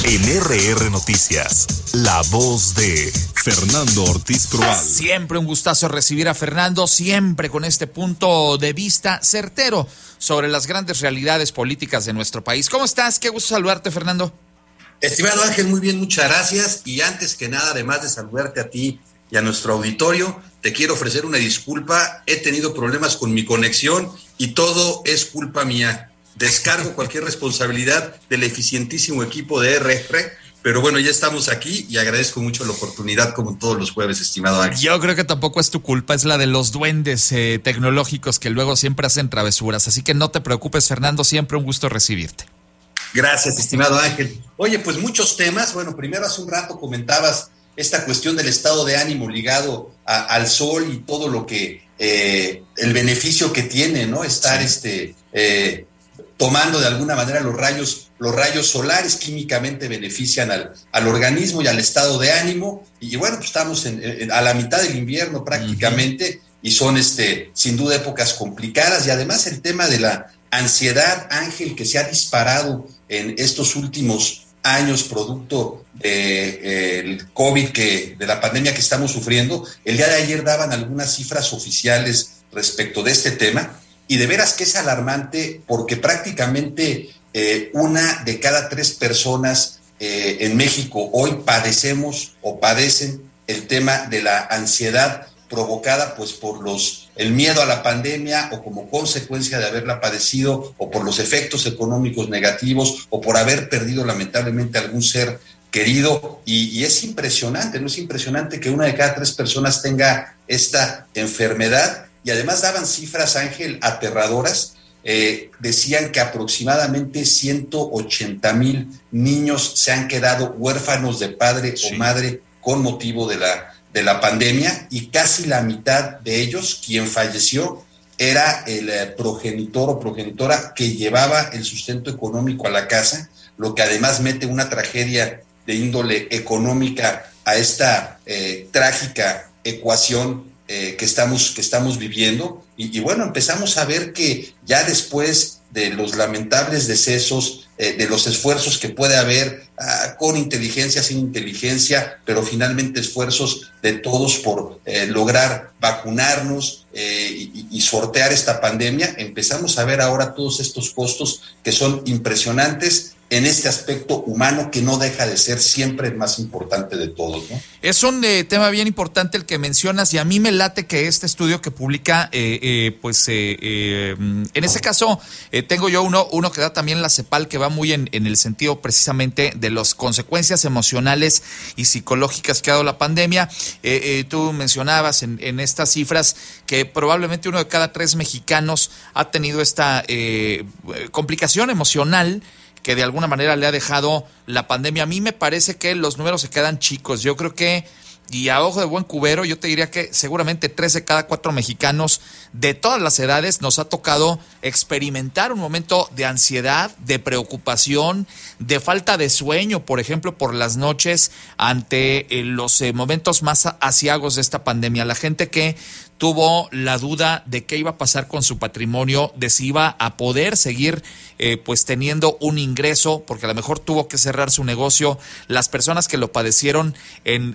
En RR Noticias, la voz de Fernando Ortiz Proal. Siempre un gustazo recibir a Fernando, siempre con este punto de vista certero sobre las grandes realidades políticas de nuestro país. ¿Cómo estás? Qué gusto saludarte, Fernando. Estimado Ángel, muy bien, muchas gracias. Y antes que nada, además de saludarte a ti y a nuestro auditorio, te quiero ofrecer una disculpa. He tenido problemas con mi conexión y todo es culpa mía. Descargo cualquier responsabilidad del eficientísimo equipo de RR, pero bueno, ya estamos aquí y agradezco mucho la oportunidad como todos los jueves, estimado Ángel. Yo creo que tampoco es tu culpa, es la de los duendes tecnológicos que luego siempre hacen travesuras, así que no te preocupes, Fernando, siempre un gusto recibirte. Gracias, estimado Ángel. Oye, pues muchos temas. Bueno, primero hace un rato comentabas esta cuestión del estado de ánimo ligado al sol y todo lo que, el beneficio que tiene, ¿no? Estar tomando de alguna manera los rayos solares químicamente benefician al organismo y al estado de ánimo. Y bueno, pues estamos a la mitad del invierno prácticamente, y son sin duda épocas complicadas. Y además el tema de la ansiedad, Ángel, que se ha disparado en estos últimos años producto del COVID, de la pandemia que estamos sufriendo. El día de ayer daban algunas cifras oficiales respecto de este tema. Y de veras que es alarmante porque prácticamente 1 de cada 3 personas en México hoy padecemos o padecen el tema de la ansiedad provocada pues por el miedo a la pandemia o como consecuencia de haberla padecido o por los efectos económicos negativos o por haber perdido lamentablemente algún ser querido. Y es impresionante, ¿no? Es impresionante que 1 de cada 3 personas tenga esta enfermedad. Y además daban cifras, Ángel, aterradoras. Decían que aproximadamente 180,000 niños se han quedado huérfanos de padre o madre con motivo de la pandemia, y casi la mitad de ellos, quien falleció, era el progenitor o progenitora que llevaba el sustento económico a la casa, lo que además mete una tragedia de índole económica a esta trágica ecuación que estamos viviendo. Y bueno, empezamos a ver que ya después de los lamentables decesos, de los esfuerzos que puede haber con inteligencia, sin inteligencia, pero finalmente esfuerzos de todos por lograr vacunarnos y sortear esta pandemia, empezamos a ver ahora todos estos costos que son impresionantes en este aspecto humano que no deja de ser siempre el más importante de todos, ¿no? Es un tema bien importante el que mencionas, y a mí me late que este estudio que publica, en ese caso tengo yo uno que da también la CEPAL, que va muy en el sentido precisamente de las consecuencias emocionales y psicológicas que ha dado la pandemia. Tú mencionabas en estas cifras que probablemente 1 de cada 3 mexicanos ha tenido esta complicación emocional que de alguna manera le ha dejado la pandemia. A mí me parece que los números se quedan chicos. Yo creo que, y a ojo de buen cubero, yo te diría que seguramente 3 de cada 4 mexicanos de todas las edades nos ha tocado experimentar un momento de ansiedad, de preocupación, de falta de sueño, por ejemplo, por las noches ante los momentos más aciagos de esta pandemia. La gente que tuvo la duda de qué iba a pasar con su patrimonio, de si iba a poder seguir pues teniendo un ingreso, porque a lo mejor tuvo que cerrar su negocio. Las personas que lo padecieron en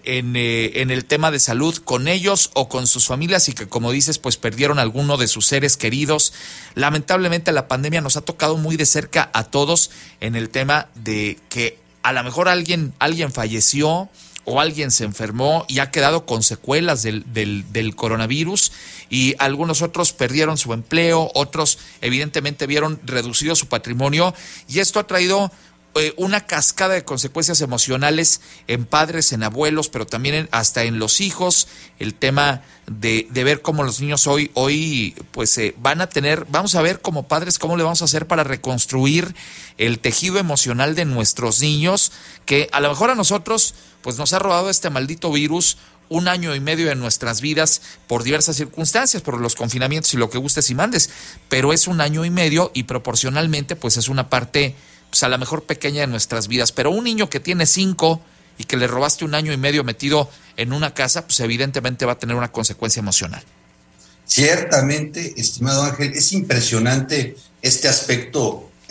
el tema de salud, con ellos o con sus familias, y que, como dices, pues perdieron alguno de sus seres queridos. Lamentablemente la pandemia nos ha tocado muy de cerca a todos en el tema de que a lo mejor alguien falleció o alguien se enfermó y ha quedado con secuelas del coronavirus, y algunos otros perdieron su empleo, otros evidentemente vieron reducido su patrimonio, y esto ha traído una cascada de consecuencias emocionales en padres, en abuelos, pero también hasta en los hijos. El tema de ver cómo los niños hoy pues van a tener, vamos a ver como padres cómo le vamos a hacer para reconstruir el tejido emocional de nuestros niños, que a lo mejor a nosotros pues nos ha robado este maldito virus 1 año y medio de nuestras vidas por diversas circunstancias, por los confinamientos y lo que gustes y mandes, pero es 1 año y medio y proporcionalmente pues es una parte pues a lo mejor pequeña de nuestras vidas. Pero un niño que tiene 5 y que le robaste 1 año y medio metido en una casa, pues evidentemente va a tener una consecuencia emocional. Ciertamente, estimado Ángel, es impresionante este aspecto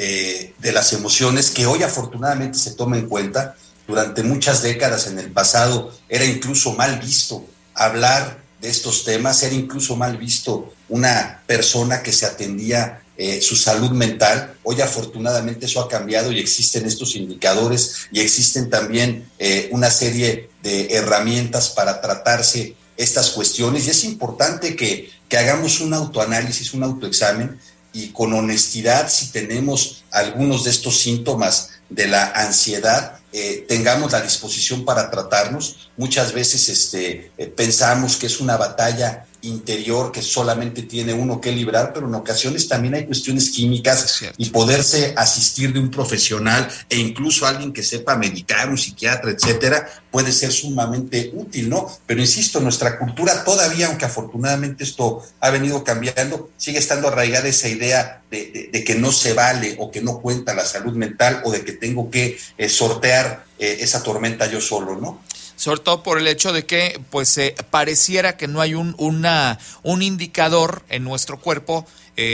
de las emociones, que hoy afortunadamente se toma en cuenta. Durante muchas décadas en el pasado era incluso mal visto hablar de estos temas, era incluso mal visto una persona que se atendía su salud mental. Hoy afortunadamente eso ha cambiado y existen estos indicadores y existen también una serie de herramientas para tratarse estas cuestiones, y es importante que hagamos un autoanálisis, un autoexamen, y con honestidad, si tenemos algunos de estos síntomas de la ansiedad, tengamos la disposición para tratarnos. Muchas veces pensamos que es una batalla interior que solamente tiene uno que librar, pero en ocasiones también hay cuestiones químicas, y poderse asistir de un profesional e incluso alguien que sepa medicar, un psiquiatra, etcétera, puede ser sumamente útil, ¿no? Pero insisto, nuestra cultura todavía, aunque afortunadamente esto ha venido cambiando, sigue estando arraigada esa idea de que no se vale o que no cuenta la salud mental, o de que tengo que sortear esa tormenta yo solo, ¿no? Sobre todo por el hecho de que pues pareciera que no hay un indicador en nuestro cuerpo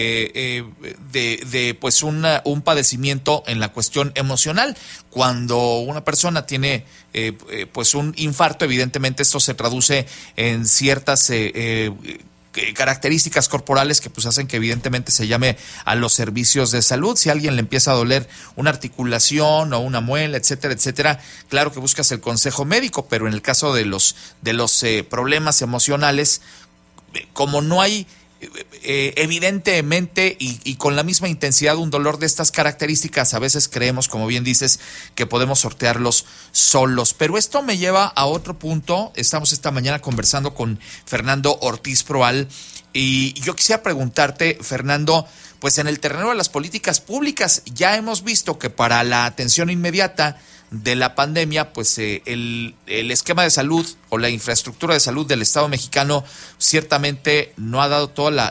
de pues un padecimiento en la cuestión emocional. Cuando una persona tiene pues un infarto, evidentemente esto se traduce en ciertas características corporales que pues hacen que evidentemente se llame a los servicios de salud. Si a alguien le empieza a doler una articulación o una muela, etcétera, etcétera, claro que buscas el consejo médico, pero en el caso de los problemas emocionales, como no hay evidentemente y con la misma intensidad un dolor de estas características, a veces creemos, como bien dices, que podemos sortearlos solos. Pero esto me lleva a otro punto. Estamos esta mañana conversando con Fernando Ortiz Proal, y yo quisiera preguntarte, Fernando, pues en el terreno de las políticas públicas ya hemos visto que para la atención inmediata de la pandemia, pues el esquema de salud o la infraestructura de salud del Estado mexicano ciertamente no ha dado toda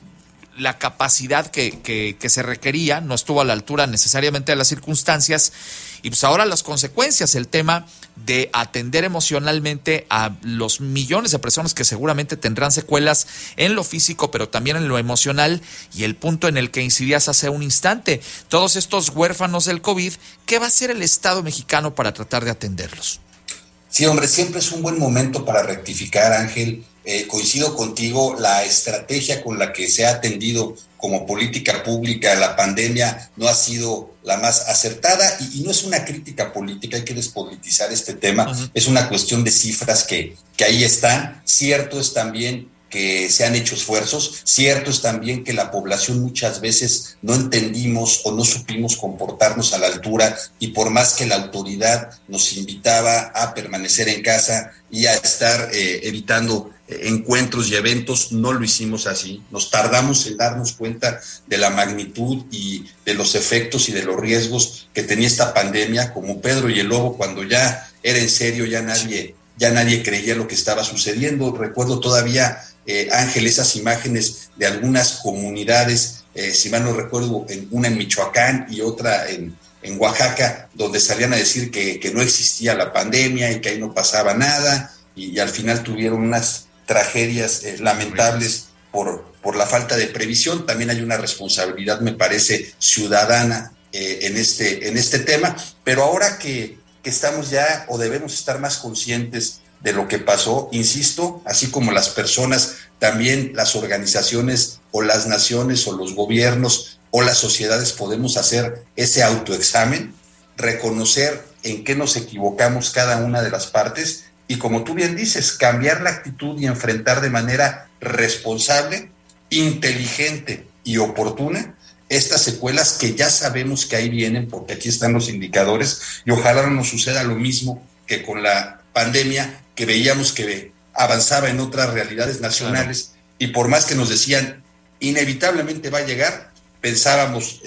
la capacidad que se requería, no estuvo a la altura necesariamente de las circunstancias, y pues ahora las consecuencias, el tema de atender emocionalmente a los millones de personas que seguramente tendrán secuelas en lo físico, pero también en lo emocional, y el punto en el que incidías hace un instante, todos estos huérfanos del COVID, ¿qué va a hacer el Estado mexicano para tratar de atenderlos? Sí, hombre, siempre es un buen momento para rectificar, Ángel. Coincido contigo, la estrategia con la que se ha atendido como política pública la pandemia no ha sido la más acertada, y no es una crítica política, hay que despolitizar este tema. Uh-huh. Es una cuestión de cifras que ahí están. Cierto es también que se han hecho esfuerzos, cierto es también que la población muchas veces no entendimos o no supimos comportarnos a la altura, y por más que la autoridad nos invitaba a permanecer en casa y a estar evitando encuentros y eventos, no lo hicimos así. Nos tardamos en darnos cuenta de la magnitud y de los efectos y de los riesgos que tenía esta pandemia, como Pedro y el Lobo, cuando ya era en serio, ya nadie creía lo que estaba sucediendo. Recuerdo todavía, Ángel, esas imágenes de algunas comunidades, si mal no recuerdo, una en Michoacán y otra en Oaxaca, donde salían a decir que no existía la pandemia y que ahí no pasaba nada, y al final tuvieron unas tragedias lamentables por la falta de previsión. También hay una responsabilidad, me parece, ciudadana en este tema, pero ahora que estamos ya, o debemos estar más conscientes de lo que pasó, insisto, así como las personas, también las organizaciones o las naciones o los gobiernos o las sociedades podemos hacer ese autoexamen, reconocer en qué nos equivocamos cada una de las partes, y como tú bien dices, cambiar la actitud y enfrentar de manera responsable, inteligente y oportuna estas secuelas que ya sabemos que ahí vienen, porque aquí están los indicadores, y ojalá no nos suceda lo mismo que con la pandemia, que veíamos que avanzaba en otras realidades nacionales, y por más que nos decían inevitablemente va a llegar, pensábamos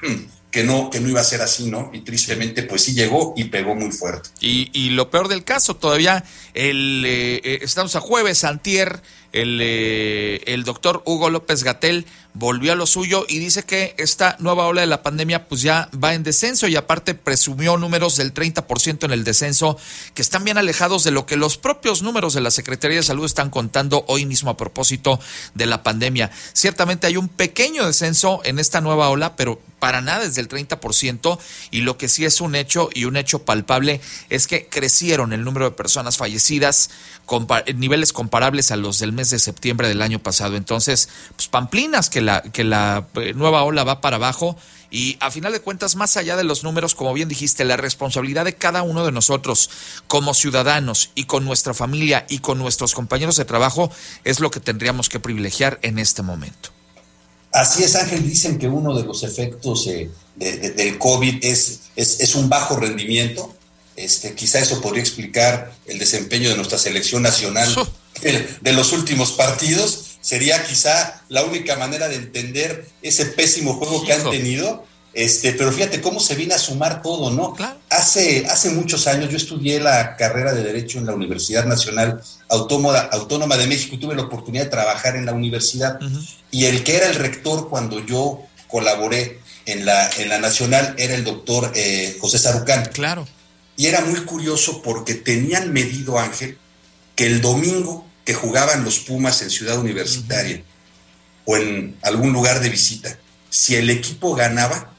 que no iba a ser así, ¿no? Y tristemente pues sí llegó y pegó muy fuerte. Y lo peor del caso, todavía estamos a jueves, antier, el doctor Hugo López-Gatell volvió a lo suyo y dice que esta nueva ola de la pandemia pues ya va en descenso, y aparte presumió números del 30% en el descenso, que están bien alejados de lo que los propios números de la Secretaría de Salud están contando hoy mismo a propósito de la pandemia. Ciertamente hay un pequeño descenso en esta nueva ola, pero para nada es del 30%, y lo que sí es un hecho, y un hecho palpable, es que crecieron el número de personas fallecidas en niveles comparables a los del mes de septiembre del año pasado. Entonces, pues pamplinas que la nueva ola va para abajo, y a final de cuentas, más allá de los números, como bien dijiste, la responsabilidad de cada uno de nosotros como ciudadanos y con nuestra familia y con nuestros compañeros de trabajo es lo que tendríamos que privilegiar en este momento. Así es, Ángel. Dicen que uno de los efectos del COVID es un bajo rendimiento. Quizá eso podría explicar el desempeño de nuestra selección nacional de los últimos partidos. Sería quizá la única manera de entender ese pésimo juego que han tenido. Pero fíjate cómo se viene a sumar todo, ¿no? Claro. Hace muchos años yo estudié la carrera de Derecho en la Universidad Nacional Autónoma de México, y tuve la oportunidad de trabajar en la universidad. Uh-huh. Y el que era el rector cuando yo colaboré en la Nacional era el doctor José Sarucán. Claro. Y era muy curioso porque tenían medido, Ángel, que el domingo que jugaban los Pumas en Ciudad Universitaria, uh-huh, o en algún lugar de visita, si el equipo ganaba,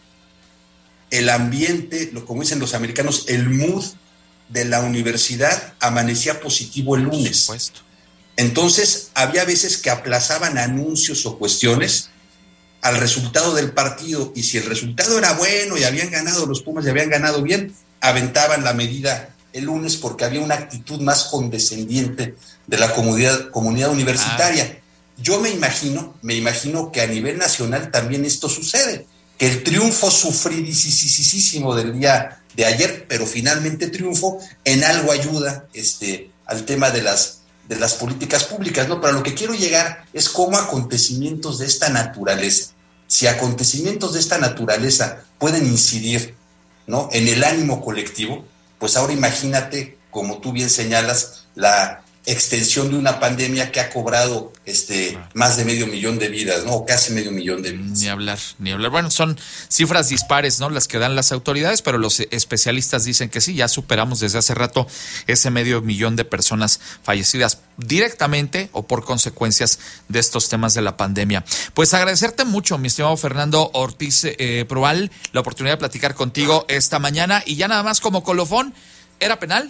el ambiente, como dicen los americanos, el mood de la universidad amanecía positivo el lunes. Por supuesto. Entonces, había veces que aplazaban anuncios o cuestiones al resultado del partido, y si el resultado era bueno y habían ganado los Pumas y habían ganado bien, aventaban la medida el lunes porque había una actitud más condescendiente de la comunidad universitaria. Yo me imagino que a nivel nacional también esto sucede, que el triunfo sufridísimo del día de ayer, pero finalmente triunfo, en algo ayuda al tema de las políticas públicas, ¿no? Pero lo que quiero llegar es cómo acontecimientos de esta naturaleza, si acontecimientos de esta naturaleza pueden incidir, ¿no?, en el ánimo colectivo, pues ahora imagínate, como tú bien señalas, la extensión de una pandemia que ha cobrado más de 500,000 de vidas, ¿no? O casi 500,000 de vidas. Ni hablar. Bueno, son cifras dispares, ¿no?, las que dan las autoridades, pero los especialistas dicen que sí, ya superamos desde hace rato ese 500,000 de personas fallecidas directamente o por consecuencias de estos temas de la pandemia. Pues agradecerte mucho, mi estimado Fernando Ortiz Proal, la oportunidad de platicar contigo esta mañana, y ya nada más como colofón, ¿era penal?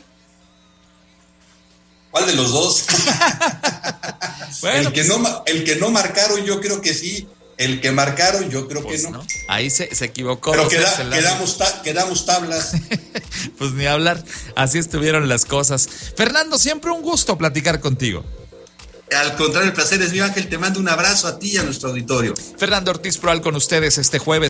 ¿Cuál de los dos? Bueno, el que no marcaron, yo creo que sí. El que marcaron, yo creo que no. Ahí se equivocó. Pero quedamos tablas. Pues ni hablar. Así estuvieron las cosas. Fernando, siempre un gusto platicar contigo. Al contrario, el placer es mío, Ángel. Te mando un abrazo a ti y a nuestro auditorio. Fernando Ortiz Proal con ustedes este jueves.